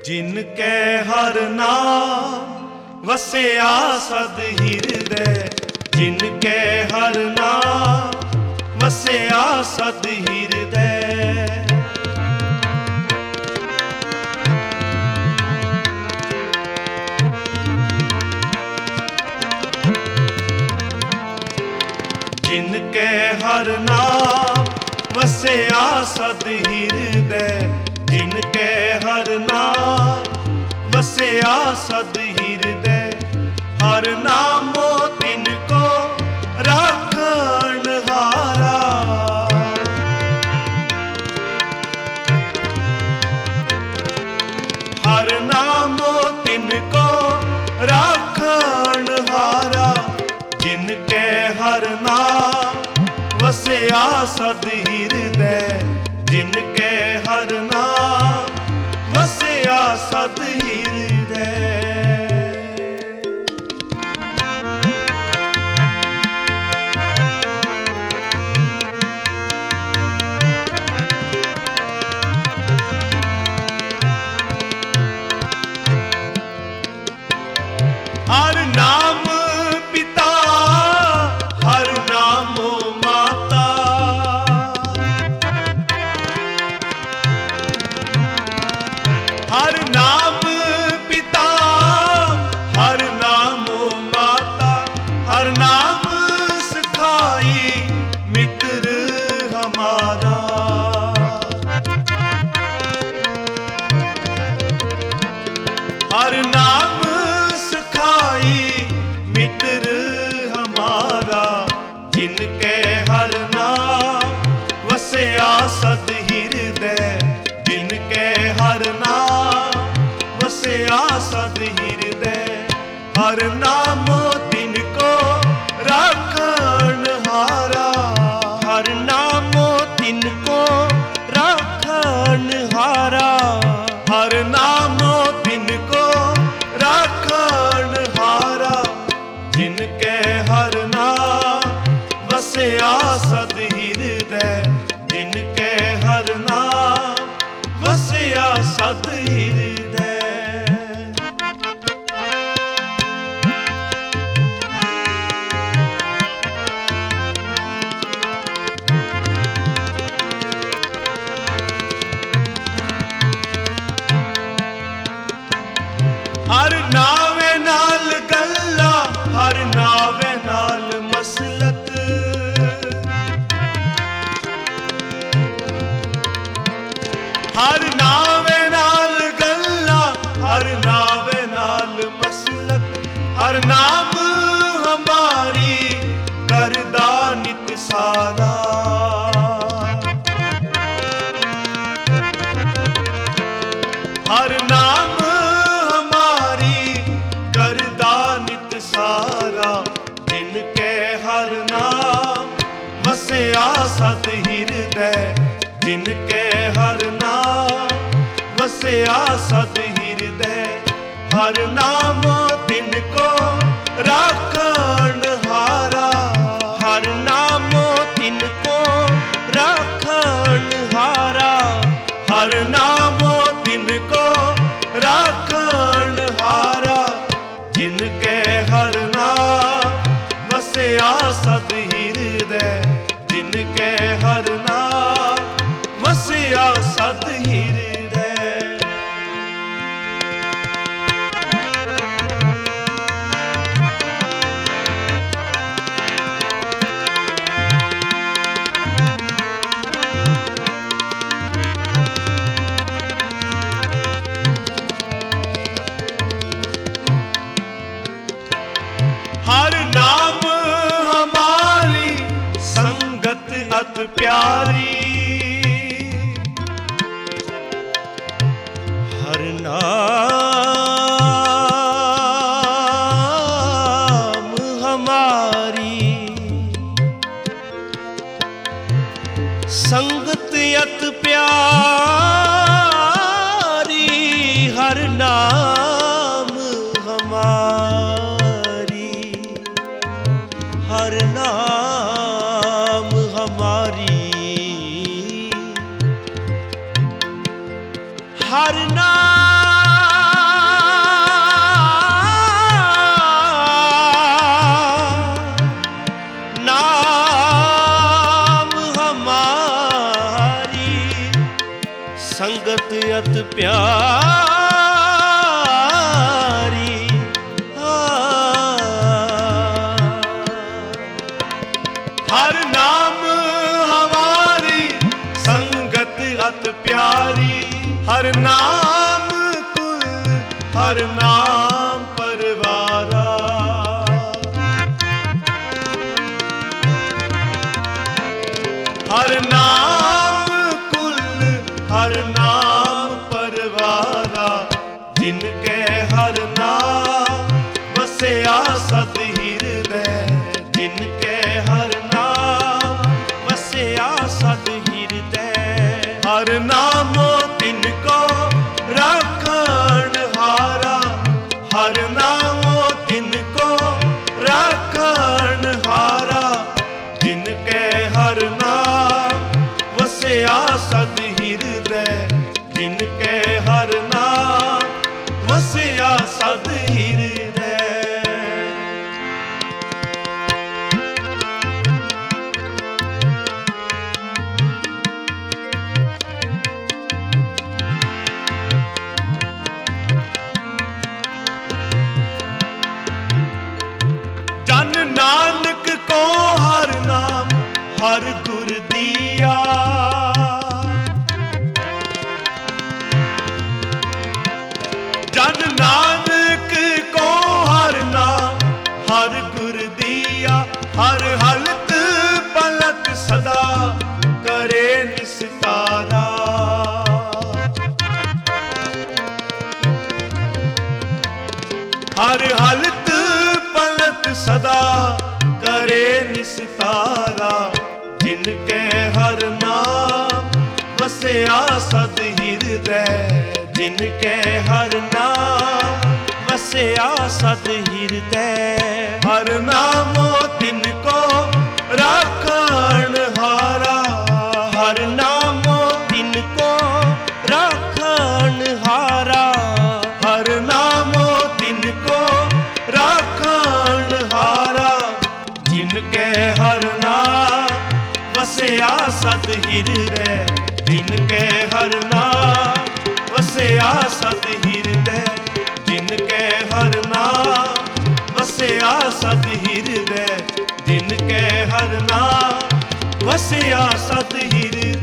जिनके हर नाम वसिया सद हृदय, जिनके हर नाम वसिया सद हृदय। जिनके हर नाम वसिया सद हृदय, जिनके हर नाम वसिया सद हृदय। हर नामो तिनको राखण हारा, हर नामो तिनको राखण हारा। जिनके हर नाम वसिया सद हृदय, जिनके हर नाम वसिया सद हृदय। हर नाम पिता, हर नाम माता, हर नाम पिता, हर नाम माता, हर नाम सिखाई मित्र हमारा। हर नाम मित्र हमारा। जिनके हर नाम वसिया सद हृदय, जिनके हर नाम वसिया सद हृदय। हर नाम तिनको राखण हारा, हर नाम तिनको राखण हारा। हर नाम तिनको राखण हारा। जिनके हर नाम वसिया सद हृदय, जिनके हर नाम वसिया सद हृदय। हर नावे नाल गल्ला, हर नावे नाल मसलत। हर नावे नाल गल्ला, हर नावे नाल मसलत। हर नाम हमारी करदा नित सारा। हर नाम सारा। जिनके हर नाम वसिया सद हृदय, जिनके हर नाम वसिया सद हृदय। हर नाम तिनको राखण हारा, हर नाम तिनको राखण हारा। हर नाम तिनको राखण हारा। जिनके हर नाम वसिया सद हृदय, जिनके हर नाम वसिया सद हृदय। हर नाम हमारी संगत अत प्यारी। हर नाम हमारी संगत अत प्यारी। हर नाम हमारी, हर नाम हमारी। हर नाम ਸੰਗਤ ਅਤ ਪਿਆਰੀ। हर नाम हमारी संगत अत प्यारी। हर नाम कुल हर नाम परवारा। हर नाम कुल हर नाम परवारा। जिनके हर नाम वसया सत हृदय। जिनके हर सद ਹਿਰਦੈ। हर नामो तिनको राखण हारा। हर नामो तिनको राखण हारा। जिनके हर नाम वसया सद हृदय। जिनके हर नाम वसया सद हृदय। नानक को हर नाम हर गुर दिया। जन नानक को हर नाम हर गुर दिया। हर हलत पलक सदा करे निस्तारा। हर हलत सदा करे निस्तारा। जिनके हर नाम वसया सद हृदय। जिनके हर नाम वसया सद ਹਿਰਦੈ। हर नामो तिनको राखण हारा। हर नामो तिनको राखण हारा। हर नामो तिनको राखण हारा। जिनके हर नाम वसया सद हृदय। जिनके हर नाम वसया सद हृदय। जिनके हर नाम वसया सद हृदय। जिनके हर नाम वसया सद हृदय।